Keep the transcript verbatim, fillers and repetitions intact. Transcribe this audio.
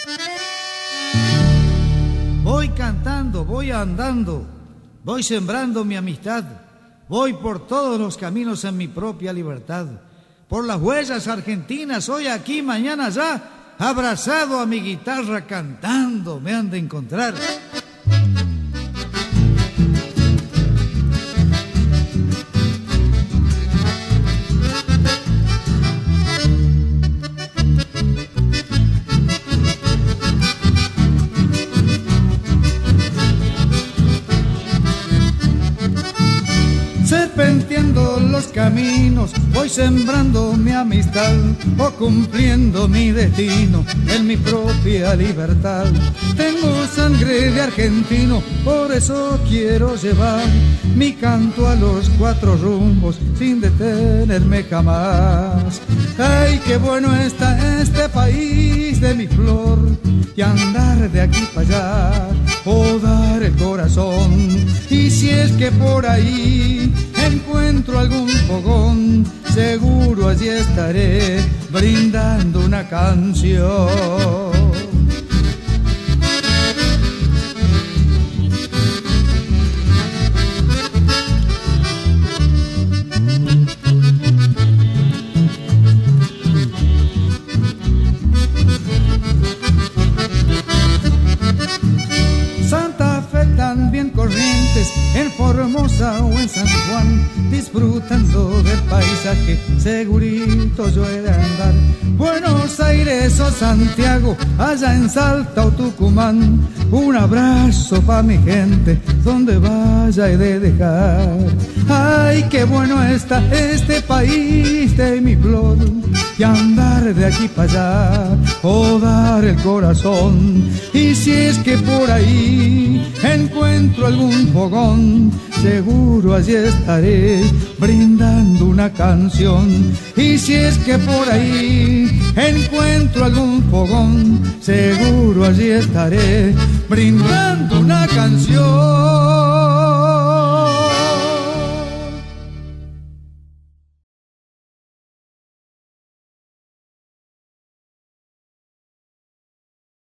Voy cantando, voy andando, voy sembrando mi amistad, voy por todos los caminos en mi propia libertad. Por las huellas argentinas, hoy aquí, mañana allá, abrazado a mi guitarra cantando, me han de encontrar. Serpenteando los caminos, voy sembrando mi amistad o cumpliendo mi destino en mi propia libertad. Tengo sangre de argentino, por eso quiero llevar mi canto a los cuatro rumbos sin detenerme jamás. Ay, qué bueno está este país de mi flor, y andar de aquí para allá o dar el corazón. Y si es que por ahí encuentro algún fogón, seguro allí estaré brindando una canción. También Corrientes, en Formosa o en San Juan, disfrutando del paisaje, segurito yo he de andar. Buenos Aires o Santiago, allá en Salta o Tucumán, un abrazo pa' mi gente, donde vaya he de dejar. Ay, qué bueno está este país de mi flor, y andar de aquí para allá o dar el corazón. Y si es que por ahí encuentro algún fogón, seguro allí estaré brindando una canción. Y si es que por ahí encuentro algún fogón, seguro allí estaré brindando una canción.